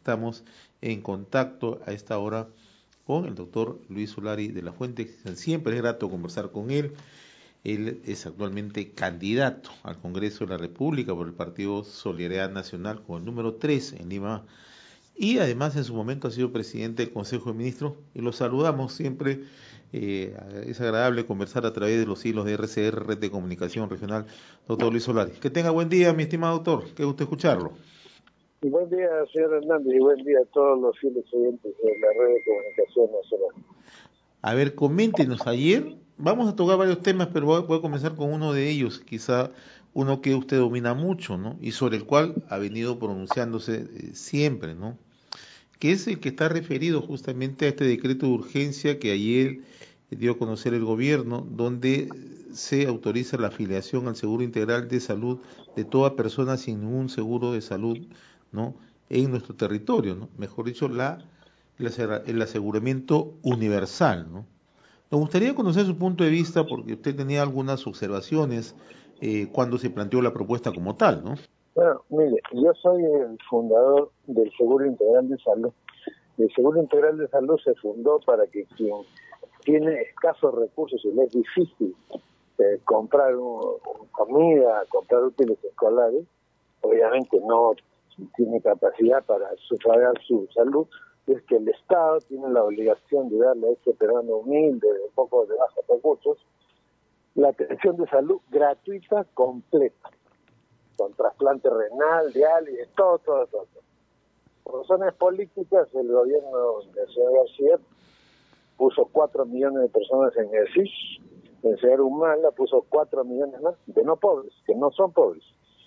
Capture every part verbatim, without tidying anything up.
Estamos en contacto a esta hora con el doctor Luis Solari de la Fuente. Siempre es grato conversar con él. Él es actualmente candidato al Congreso de la República por el Partido Solidaridad Nacional con el número tres en Lima. Y además en su momento ha sido presidente del Consejo de Ministros y lo saludamos siempre. Eh, es agradable conversar a través de los hilos de R C R, Red de Comunicación Regional, doctor Luis Solari. Que tenga buen día, mi estimado doctor. Qué gusto escucharlo. Y buen día, señor Hernández, y buen día a todos los fieles oyentes de la Red de Comunicación Nacional. A ver, coméntenos ayer. Vamos a tocar varios temas, pero voy, voy a comenzar con uno de ellos, quizá uno que usted domina mucho, ¿no? Y sobre el cual ha venido pronunciándose eh, siempre, ¿no? Que es el que está referido justamente a este decreto de urgencia que ayer dio a conocer el gobierno, donde se autoriza la afiliación al Seguro Integral de Salud de toda persona sin ningún seguro de salud, ¿no? En nuestro territorio, ¿no? Mejor dicho, la, la el aseguramiento universal, ¿no? Me gustaría conocer su punto de vista porque usted tenía algunas observaciones eh, cuando se planteó la propuesta como tal, ¿no? Bueno, mire, yo soy el fundador del Seguro Integral de Salud. El Seguro Integral de Salud se fundó para que quien tiene escasos recursos y le es difícil eh, comprar un, un comida, comprar útiles escolares, obviamente no tiene capacidad para sufragar su salud, es que el Estado tiene la obligación de darle a este peruano humilde, de poco de bajos recursos, la atención de salud gratuita completa, con trasplante renal, diálisis, todo, todo, todo. Por razones políticas, el gobierno del señor García puso cuatro millones de personas en el S I S, el señor Humala puso cuatro millones más de no pobres, que no son pobres,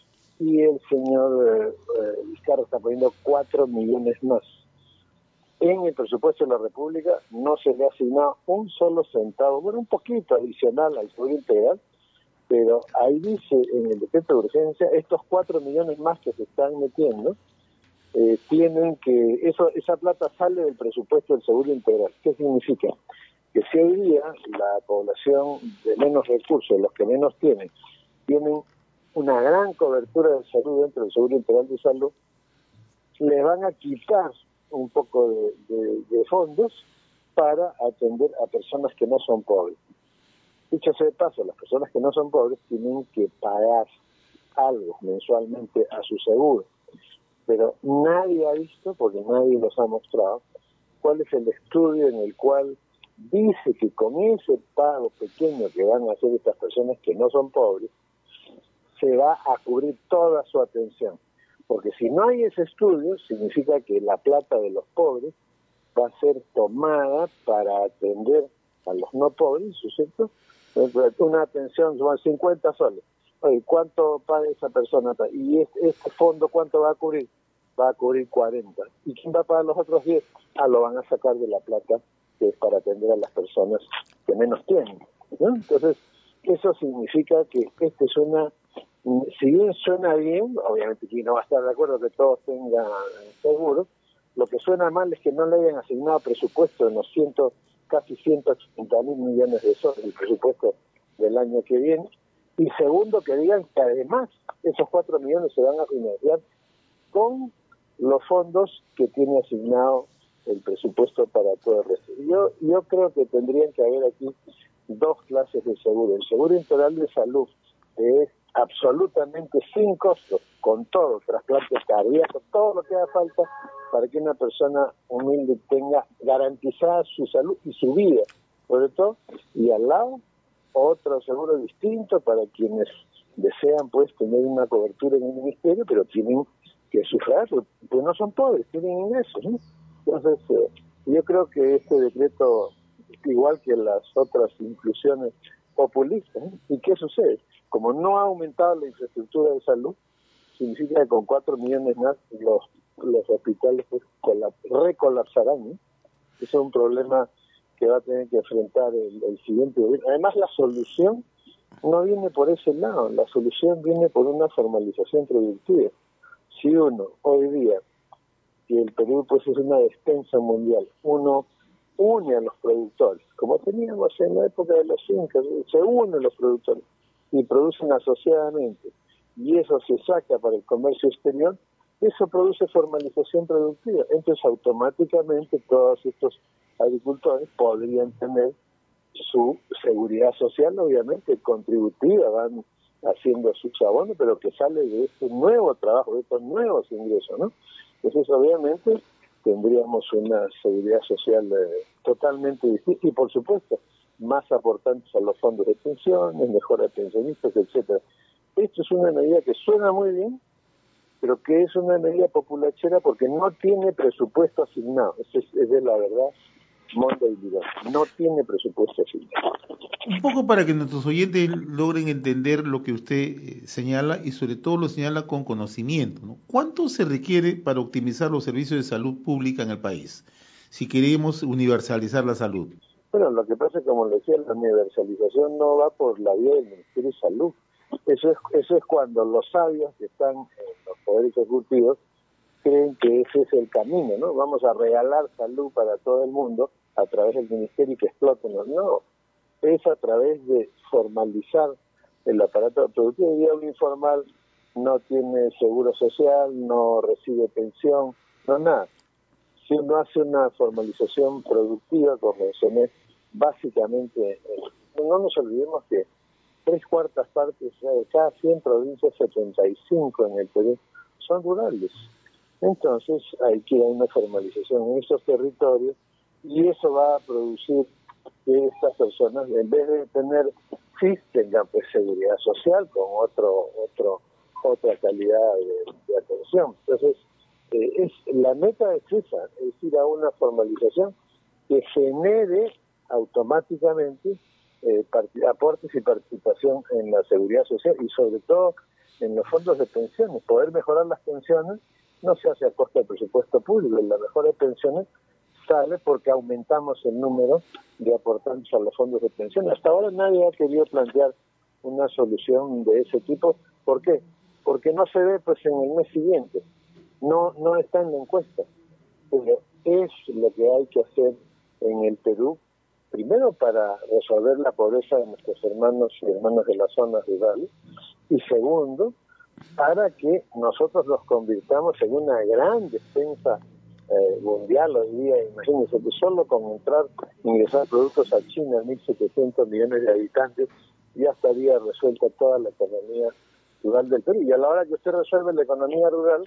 y el señor eh, Vizcarra está poniendo cuatro millones más. En el presupuesto de la República no se le ha asignado un solo centavo, bueno, un poquito adicional al seguro integral, pero ahí dice en el decreto de urgencia, estos cuatro millones más que se están metiendo, eh, tienen que, eso esa plata sale del presupuesto del seguro integral. ¿Qué significa? Que si hoy día la población de menos recursos, los que menos tienen, tienen una gran cobertura de salud dentro del seguro integral de salud, les van a quitar un poco de, de, de fondos para atender a personas que no son pobres. Dicho sea de paso, las personas que no son pobres tienen que pagar algo mensualmente a su seguro, pero nadie ha visto, porque nadie los ha mostrado, cuál es el estudio en el cual dice que con ese pago pequeño que van a hacer estas personas que no son pobres, se va a cubrir toda su atención. Porque si no hay ese estudio, significa que la plata de los pobres va a ser tomada para atender a los no pobres, ¿no es cierto? Una atención son cincuenta soles. Oye, ¿cuánto paga esa persona? ¿Y este, este fondo cuánto va a cubrir? Va a cubrir cuarenta. ¿Y quién va a pagar los otros diez? Ah, lo van a sacar de la plata que es para atender a las personas que menos tienen, ¿no? Entonces, eso significa que este es una... Si bien suena bien, obviamente aquí no va a estar de acuerdo que todos tengan seguro, lo que suena mal es que no le hayan asignado presupuesto en los ciento, casi ciento ochenta mil millones de soles, el presupuesto del año que viene, y segundo que digan que además esos cuatro millones se van a financiar con los fondos que tiene asignado el presupuesto para todo el resto. Yo, yo creo que tendrían que haber aquí dos clases de seguro. El seguro integral de salud, que es absolutamente sin costo, con todo, trasplantes cardíacos, todo lo que haga falta para que una persona humilde tenga garantizada su salud y su vida, sobre todo, y al lado otro seguro distinto para quienes desean pues tener una cobertura en el ministerio, pero tienen que sufrirlo, pues no son pobres, tienen ingresos, ¿no? Entonces, eh, yo creo que este decreto, igual que las otras inclusiones populistas, ¿no? ¿Y qué sucede? Como no ha aumentado la infraestructura de salud, significa que con cuatro millones más los, los hospitales pues, colap recolapsarán, ¿no? Eso es un problema que va a tener que enfrentar el, el siguiente gobierno. Además, la solución no viene por ese lado, la solución viene por una formalización productiva. Si uno, hoy día, que el Perú pues es una despensa mundial, uno une a los productores, como teníamos en la época de los incas, se unen los productores y producen asociadamente, y eso se saca para el comercio exterior, eso produce formalización productiva. Entonces, automáticamente todos estos agricultores podrían tener su seguridad social, obviamente, contributiva, van haciendo sus abonos, pero que sale de este nuevo trabajo, de estos nuevos ingresos, ¿no? Entonces, obviamente, tendríamos una seguridad social eh, totalmente distinta y, por supuesto, más aportantes a los fondos de pensiones, mejora de pensionistas, etcétera. Esto es una medida que suena muy bien, pero que es una medida populachera porque no tiene presupuesto asignado. Esa es, esa es la verdad, Monday Lidón. No tiene presupuesto asignado. Un poco para que nuestros oyentes logren entender lo que usted eh, señala y sobre todo lo señala con conocimiento, ¿no? ¿Cuánto se requiere para optimizar los servicios de salud pública en el país, si queremos universalizar la salud? Bueno, lo que pasa es, como le decía, la universalización no va por la vía del Ministerio de Salud. Eso es, eso es cuando los sabios que están en los poderes ejecutivos creen que ese es el camino, ¿no? Vamos a regalar salud para todo el mundo a través del ministerio y que exploten. No, es a través de formalizar el aparato productivo. Y un informal no tiene seguro social, no recibe pensión, no nada. Si uno hace una formalización productiva, como mencioné, básicamente, eh, no nos olvidemos que tres cuartas partes, o sea, de cada cien provincias, setenta y cinco en el Perú, son rurales. Entonces hay que ir a una formalización en esos territorios y eso va a producir que estas personas, en vez de tener F I S, tengan pues seguridad social con otro otro otra calidad de, de atención. Entonces, eh, es la meta es esa, es ir a una formalización que genere automáticamente eh, aportes y participación en la seguridad social y sobre todo en los fondos de pensiones. Poder mejorar las pensiones no se hace a costa del presupuesto público, la mejora de pensiones sale porque aumentamos el número de aportantes a los fondos de pensiones. Hasta ahora nadie ha querido plantear una solución de ese tipo. ¿Por qué? Porque no se ve pues en el mes siguiente, no no está en la encuesta. Pero es lo que hay que hacer en el Perú, primero para resolver la pobreza de nuestros hermanos y hermanas de las zonas rurales, y segundo, para que nosotros nos convirtamos en una gran despensa eh, mundial hoy día. Imagínense que solo con entrar, ingresar productos a China, mil setecientos millones de habitantes, ya estaría resuelta toda la economía rural del Perú. Y a la hora que usted resuelve la economía rural,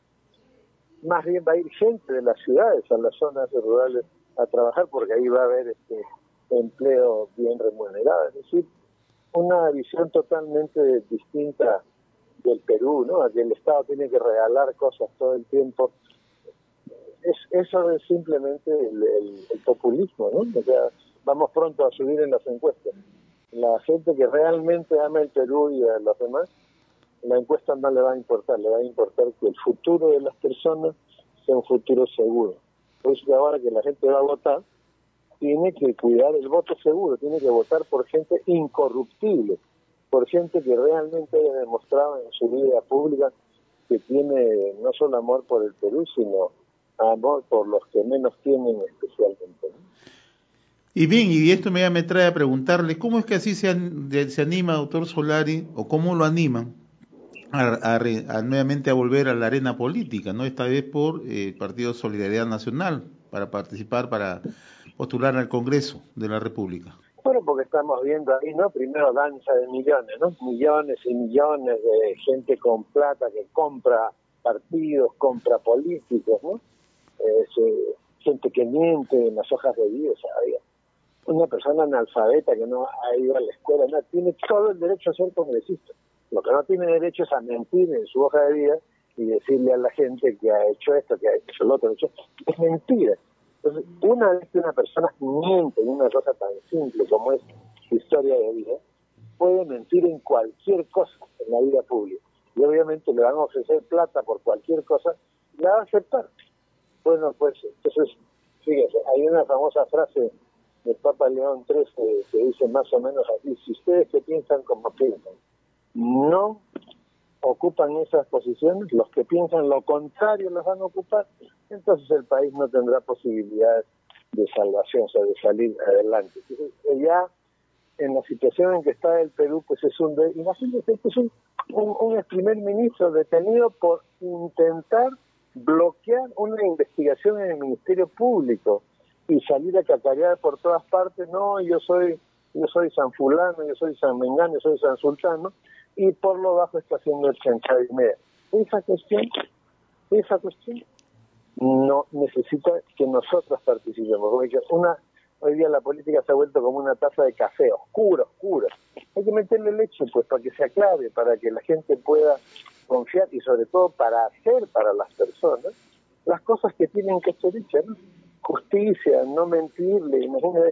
más bien va a ir gente de las ciudades a las zonas rurales a trabajar, porque ahí va a haber este empleo bien remunerado. Es decir, una visión totalmente distinta del Perú, ¿no? A que el Estado tiene que regalar cosas todo el tiempo. Es, eso es simplemente el, el, el populismo, ¿no? O sea, vamos pronto a subir en las encuestas. La gente que realmente ama el Perú y a los demás, la encuesta no le va a importar, le va a importar que el futuro de las personas sea un futuro seguro. Por eso que ahora que la gente va a votar, tiene que cuidar el voto seguro, tiene que votar por gente incorruptible, por gente que realmente haya demostrado en su vida pública que tiene no solo amor por el Perú, sino amor por los que menos tienen especialmente. Y bien, y esto me, me trae a preguntarle, ¿cómo es que así se, an, de, se anima, doctor Solari, o cómo lo animan a, a, a nuevamente a volver a la arena política, ¿no? Esta vez por el eh, Partido Solidaridad Nacional, para participar, para postular al Congreso de la República? Bueno, porque estamos viendo ahí, ¿no? Primero danza de millones, ¿no? Millones y millones de gente con plata que compra partidos, compra políticos, ¿no? Es, eh, gente que miente en las hojas de vida, ¿sabes? Una persona analfabeta que no ha ido a la escuela, no, tiene todo el derecho a ser congresista. Lo que no tiene derecho es a mentir en su hoja de vida y decirle a la gente que ha hecho esto, que ha hecho lo otro, hecho. Es mentira. Entonces, una vez que una persona miente en una cosa tan simple como es su historia de vida, puede mentir en cualquier cosa en la vida pública. Y obviamente le van a ofrecer plata por cualquier cosa y la va a aceptar. Bueno, pues, entonces, fíjense, hay una famosa frase del Papa León trece que dice más o menos así: si ustedes que piensan como piensan no ocupan esas posiciones, los que piensan lo contrario las van a ocupar, entonces el país no tendrá posibilidades de salvación, o sea, de salir adelante. Entonces, ya en la situación en que está el Perú, pues es un... De, imagínense que es un, un, un ex primer ministro detenido por intentar bloquear una investigación en el Ministerio Público y salir a cacarear por todas partes, no, yo soy yo soy San Fulano, yo soy San Mengano, yo soy San Sultano, y por lo bajo está haciendo el chanchado y media. Esa cuestión, esa cuestión no necesita que nosotros participemos, porque una, hoy día la política se ha vuelto como una taza de café, oscura, oscura. Hay que meterle leche, pues, para que se aclare, para que la gente pueda confiar y sobre todo para hacer para las personas las cosas que tienen que ser hechas, ¿no? Justicia, no mentirle, imagínate,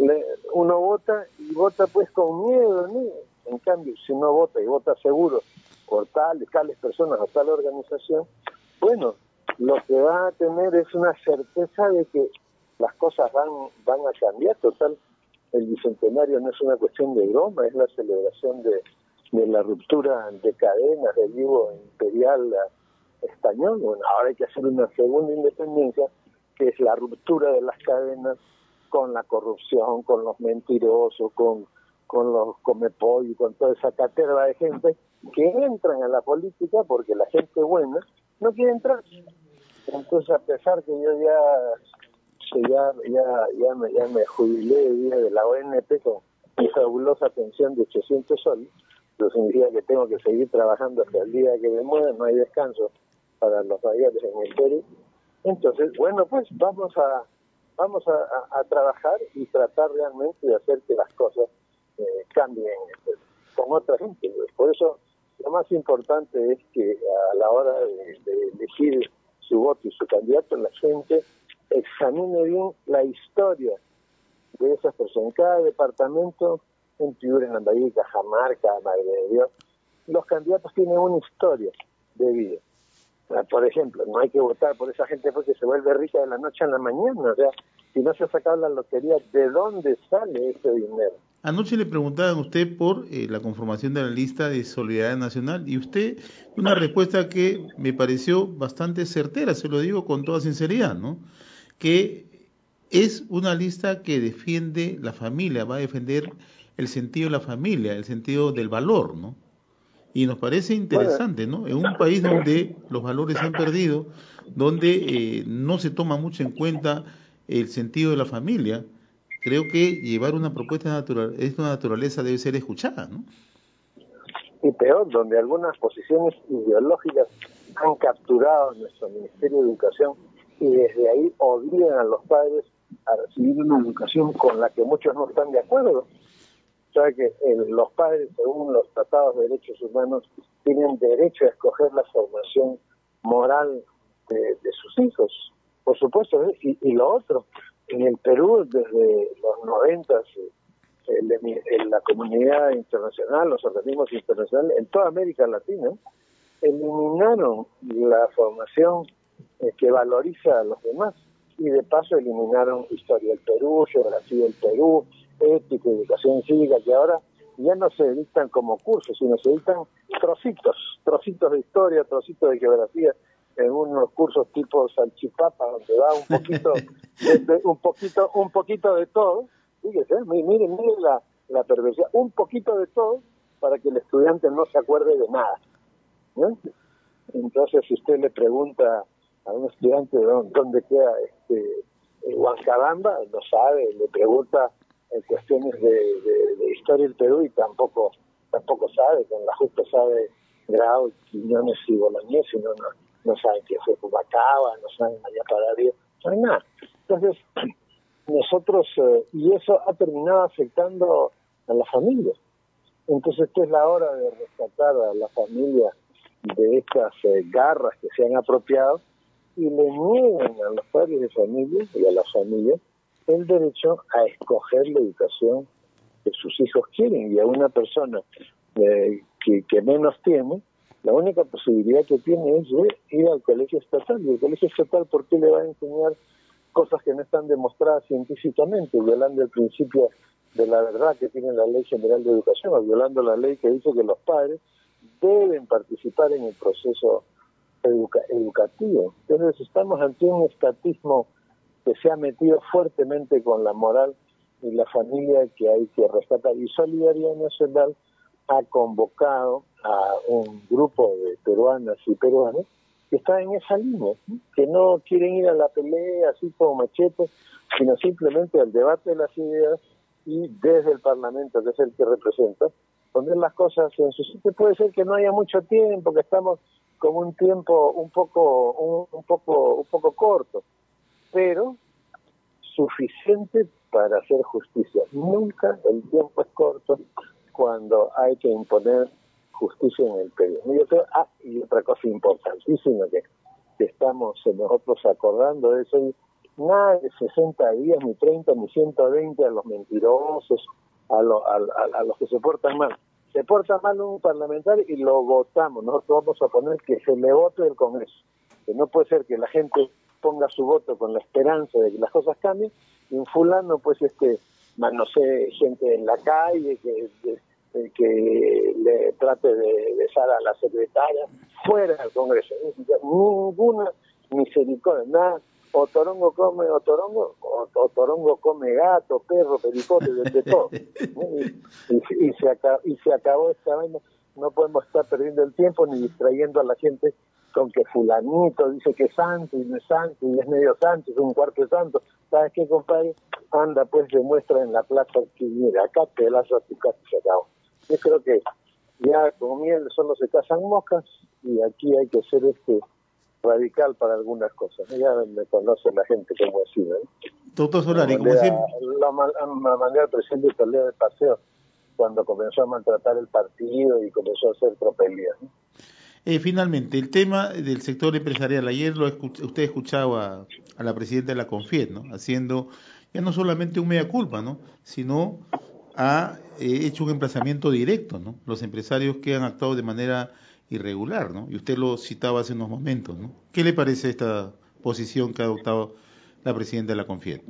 uno vota y vota pues con miedo, ¿no? En cambio, si uno vota y vota seguro por tales, tales personas o tal organización, bueno, lo que va a tener es una certeza de que las cosas van, van a cambiar. Total, el bicentenario no es una cuestión de broma, es la celebración de, de la ruptura de cadenas del yugo imperial español. Bueno, ahora hay que hacer una segunda independencia, que es la ruptura de las cadenas con la corrupción, con los mentirosos, con, con los comepollos, con toda esa caterva de gente que entran a la política porque la gente buena no quiere entrar. Entonces, a pesar que yo ya ya ya ya me, ya me jubilé de la O N P con mi fabulosa pensión de ochocientos soles, eso significa que tengo que seguir trabajando hasta el día que me muera, no hay descanso para los mayores en el Perú. Entonces, bueno, pues vamos a vamos a, a, a trabajar y tratar realmente de hacer que las cosas eh, cambien pues, con otra gente. Por eso, lo más importante es que a la hora de, de elegir su voto y su candidato, la gente examine bien la historia de esas personas. En cada departamento, en Piura, en Lambayeque, Cajamarca, Madre de Dios, los candidatos tienen una historia de vida. Por ejemplo, no hay que votar por esa gente porque se vuelve rica de la noche a la mañana. O sea, si no se ha sacado la lotería, ¿de dónde sale ese dinero? Anoche le preguntaban a usted por eh, la conformación de la lista de Solidaridad Nacional y usted una respuesta que me pareció bastante certera, se lo digo con toda sinceridad, ¿no? Que es una lista que defiende la familia, va a defender el sentido de la familia, el sentido del valor, ¿no? Y nos parece Bueno, interesante, ¿no? En un país donde los valores se han perdido, donde eh, no se toma mucho en cuenta el sentido de la familia, creo que llevar una propuesta natural, de esta naturaleza debe ser escuchada, ¿no? y peor, donde algunas posiciones ideológicas han capturado nuestro Ministerio de Educación y desde ahí obligan a los padres a recibir una educación con la que muchos no están de acuerdo. O sea que el, los padres, según los tratados de derechos humanos, tienen derecho a escoger la formación moral de, de sus hijos, por supuesto. ¿eh? Y, y lo otro, en el Perú, desde los noventas, en la comunidad internacional, los organismos internacionales, en toda América Latina, eliminaron la formación eh, que valoriza a los demás y de paso eliminaron historia del Perú, geografía del Perú, ética, educación cívica, que ahora ya no se dictan como cursos, sino se dictan trocitos, trocitos de historia, trocitos de geografía, en unos cursos tipo salchipapa, donde va un poquito, de, de, un poquito, un poquito de todo. Fíjese, miren, miren la, la perversidad, un poquito de todo para que el estudiante no se acuerde de nada. ¿no? Entonces, si usted le pregunta a un estudiante dónde queda este Huancabamba, no sabe, le pregunta en cuestiones de, de, de historia del Perú y tampoco tampoco sabe, con la justa sabe Grau, Quiñones y Bolañés, y no, no, no saben qué fue Cubacaba, no saben allá para Río, no saben nada. Entonces, nosotros, eh, y eso ha terminado afectando a la familia. Entonces, esta es la hora de rescatar a la familia de estas eh, garras que se han apropiado y le niegan a los padres de familia y a las familias el derecho a escoger la educación que sus hijos quieren. Y a una persona eh, que, que menos tiene, la única posibilidad que tiene es de ir al colegio estatal. Y el colegio estatal, ¿por qué le va a enseñar cosas que no están demostradas científicamente, violando el principio de la verdad que tiene la Ley General de Educación, o violando la ley que dice que los padres deben participar en el proceso educa- educativo? Entonces estamos ante un estatismo que se ha metido fuertemente con la moral y la familia que hay que rescatar. Y Solidaridad Nacional ha convocado a un grupo de peruanas y peruanos que están en esa línea, ¿sí? Que no quieren ir a la pelea así como machete, sino simplemente al debate de las ideas y desde el Parlamento, que es el que representa, poner las cosas en su sitio. Puede ser que no haya mucho tiempo, que estamos con un tiempo un poco, un, un poco, un poco corto, pero suficiente para hacer justicia. Nunca el tiempo es corto cuando hay que imponer justicia en el Perú. Y, otro, ah, y otra cosa importantísima que, que estamos nosotros acordando es el nada de sesenta días, ni treinta, ni ciento veinte a los mentirosos, a, lo, a, a, a los que se portan mal. Se porta mal un parlamentario y lo votamos. Nosotros vamos a poner que se le vote del Congreso. Que no puede ser que la gente ponga su voto con la esperanza de que las cosas cambien, y un fulano pues este manosee gente en la calle, que, de, que le trate de besar a la secretaria fuera del Congreso. Ninguna misericordia, nada. O Torongo come o Torongo, o, o Torongo come gato, perro, pericote, de, de todo. Y, y, y, se acabó, y se acabó esta vaina. No podemos estar perdiendo el tiempo ni distrayendo a la gente con que fulanito dice que es santo y no es santo y es medio santo, es un cuarto de santo. ¿Sabes qué, compadre? Anda, pues demuestra en la plaza que mira, acá te las a tu casa y se acabó. Yo creo que ya con miel solo se casan moscas y aquí hay que ser este radical para algunas cosas. Ya me conoce la gente como así, ¿no? Doctor Solari, como siempre... La, la manera del presidente salió de paseo cuando comenzó a maltratar el partido y comenzó a hacer tropelías, ¿no? Eh, finalmente, el tema del sector empresarial. Ayer lo escuch usted escuchaba a la presidenta de la CONFIET, ¿no? Haciendo ya no solamente un mea culpa, ¿no? Sino ha eh, hecho un emplazamiento directo, ¿no? Los empresarios que han actuado de manera irregular, ¿no? Y usted lo citaba hace unos momentos, ¿no? ¿Qué le parece esta posición que ha adoptado la presidenta de la CONFIET?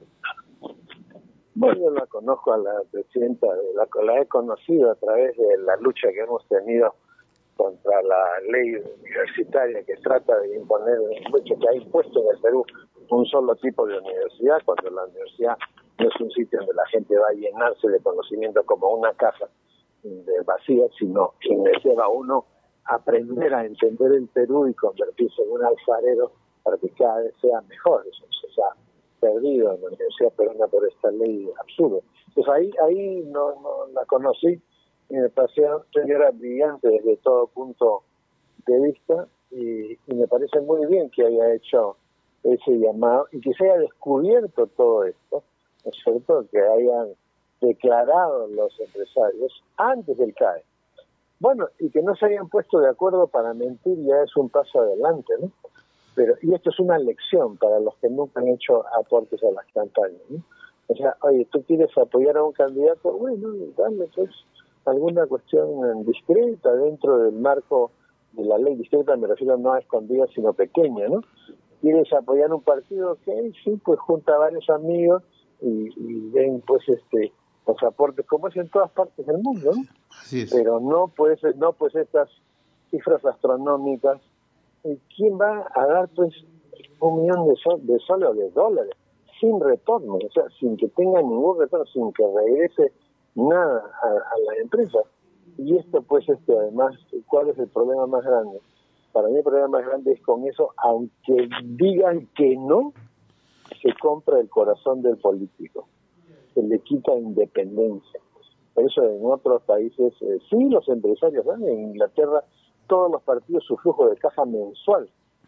Bueno, yo la conozco a la presidenta, la, la he conocido a través de la lucha que hemos tenido contra la ley universitaria que trata de imponer, que ha impuesto en el Perú un solo tipo de universidad, cuando la universidad no es un sitio donde la gente va a llenarse de conocimiento como una casa de vacía, sino que le lleva a uno a aprender a entender el Perú y convertirse en un alfarero para que cada vez sea mejor. Eso se ha perdido en la Universidad Peruana por esta ley absurda. Entonces ahí, ahí no, no la conocí, y me pareció una señora brillante desde todo punto de vista, y, y me parece muy bien que haya hecho ese llamado y que se haya descubierto todo esto, ¿no es cierto? Que hayan declarado los empresarios antes del C A E. Bueno, y que no se hayan puesto de acuerdo para mentir ya es un paso adelante, ¿no? Pero, y esto es una lección para los que nunca han hecho aportes a las campañas, ¿no? O sea, oye, tú quieres apoyar a un candidato, bueno, dale pues alguna cuestión discreta dentro del marco de la ley. Discreta me refiero no a escondida, sino pequeña, ¿no? ¿Quieres apoyar un partido? Ok, sí, pues junta a varios amigos y, y ven pues este los aportes, como es en todas partes del mundo, ¿no? Así es. Pero no pues, no pues estas cifras astronómicas. ¿Quién va a dar pues un millón de, sol, de soles o de dólares sin retorno? O sea, sin que tenga ningún retorno, sin que regrese nada a, a la empresa. Y esto pues este además, ¿cuál es el problema más grande? Para mí el problema más grande es con eso, aunque digan que no, se compra el corazón del político, se le quita independencia. Por eso en otros países, eh, sí, los empresarios, ¿no? En Inglaterra, todos los partidos, su flujo de caja mensual,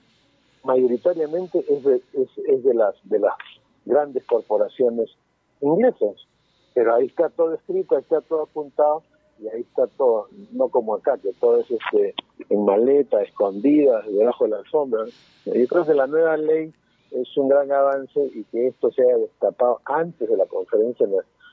mayoritariamente es de, es, es de las de las grandes corporaciones inglesas. Pero ahí está todo escrito, ahí está todo apuntado, y ahí está todo, no como acá, que todo es este en maleta, escondidas, debajo de la alfombra. Yo creo que la nueva ley es un gran avance, y que esto se haya destapado antes de la conferencia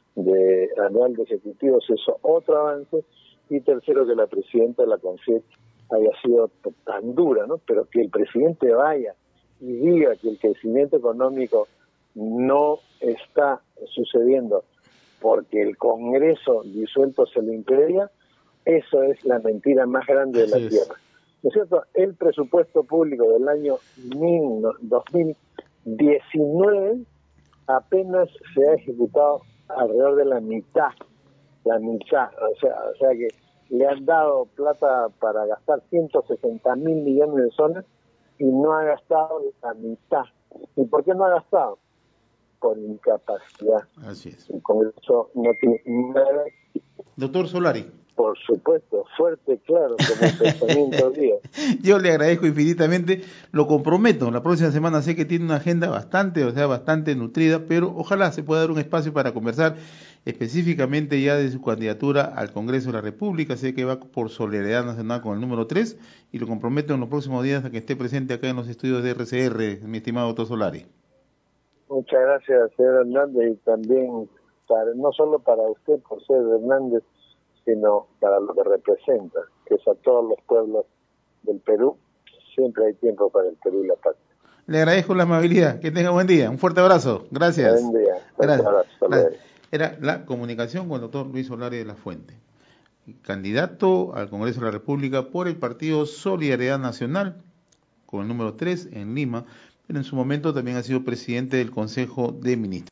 de anual de ejecutivos es otro avance. Y tercero, que la presidenta de la CONFIET haya sido tan dura, ¿no? Pero que el presidente vaya y diga que el crecimiento económico no está sucediendo porque el Congreso disuelto se lo impedía, eso es la mentira más grande de la tierra. ¿No es cierto? El presupuesto público del año dos mil diecinueve apenas se ha ejecutado alrededor de la mitad, la mitad, o sea, o sea que le han dado plata para gastar ciento sesenta mil millones de soles y no ha gastado la mitad. ¿Y por qué no ha gastado? Por incapacidad. Así es. Y con eso no tiene nada. Doctor Solari. Por supuesto, fuerte, claro, como el pensamiento Díaz. Yo le agradezco infinitamente, lo comprometo, la próxima semana sé que tiene una agenda bastante, o sea, bastante nutrida, pero ojalá se pueda dar un espacio para conversar específicamente ya de su candidatura al Congreso de la República. Sé que va por Solidaridad Nacional con el número tres y lo comprometo en los próximos días a que esté presente acá en los estudios de R C R, mi estimado doctor Solari. Muchas gracias, señor Hernández, y también, para, no solo para usted por ser Hernández, sino para lo que representa, que es a todos los pueblos del Perú. Siempre hay tiempo para el Perú y la patria. Le agradezco la amabilidad, que tenga buen día, un fuerte abrazo, gracias. Buen día, Gracias. hasta luego. Era la comunicación con el doctor Luis Solari de la Fuente, candidato al Congreso de la República por el partido Solidaridad Nacional, con el número tres en Lima, pero en su momento también ha sido presidente del Consejo de Ministros.